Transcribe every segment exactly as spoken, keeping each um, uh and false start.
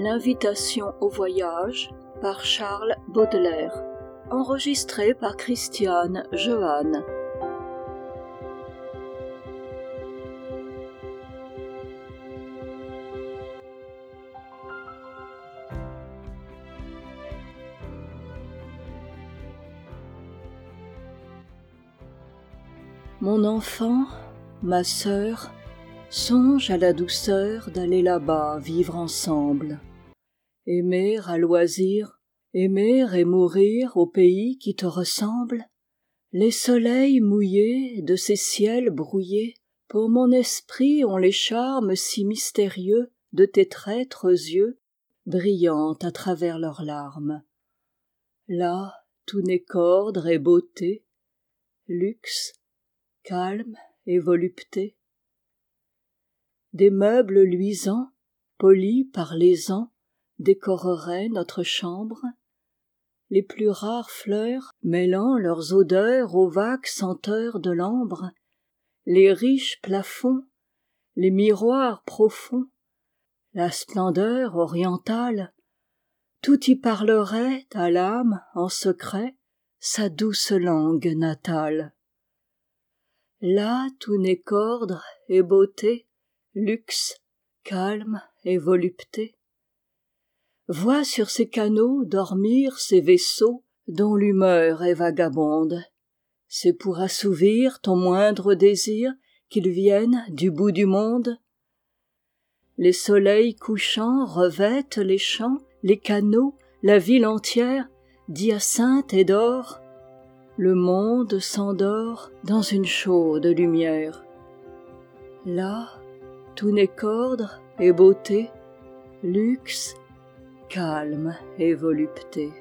L'invitation au voyage par Charles Baudelaire. Enregistré par Christiane Johanne. Mon enfant, ma sœur, songe à la douceur d'aller là-bas vivre ensemble. Aimer à loisir, aimer et mourir au pays qui te ressemble. Les soleils mouillés de ces ciels brouillés, pour mon esprit ont les charmes si mystérieux de tes traîtres yeux, brillant à travers leurs larmes. Là, tout n'est qu'ordre et beauté, luxe, calme et volupté. Des meubles luisants, polis par les ans, décoreraient notre chambre. Les plus rares fleurs mêlant leurs odeurs aux vagues senteurs de l'ambre, les riches plafonds, les miroirs profonds, la splendeur orientale, tout y parlerait à l'âme en secret sa douce langue natale. Là tout n'est qu'ordre et beauté, luxe, calme et volupté. Vois sur ces canaux dormir ces vaisseaux dont l'humeur est vagabonde. C'est pour assouvir ton moindre désir qu'ils viennent du bout du monde. Les soleils couchants revêtent les champs, les canaux, la ville entière d'hyacinthe et d'or. Le monde s'endort dans une chaude lumière. Là, tout n'est qu'ordre et beauté, luxe, calme et volupté.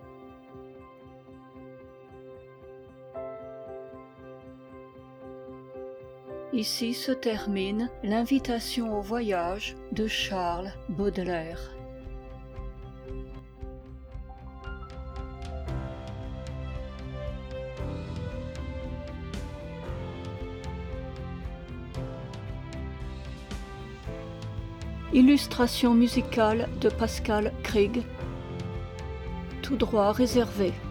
Ici se termine l'invitation au voyage de Charles Baudelaire. Illustration musicale de Pascal Krieg. Tout droit réservé.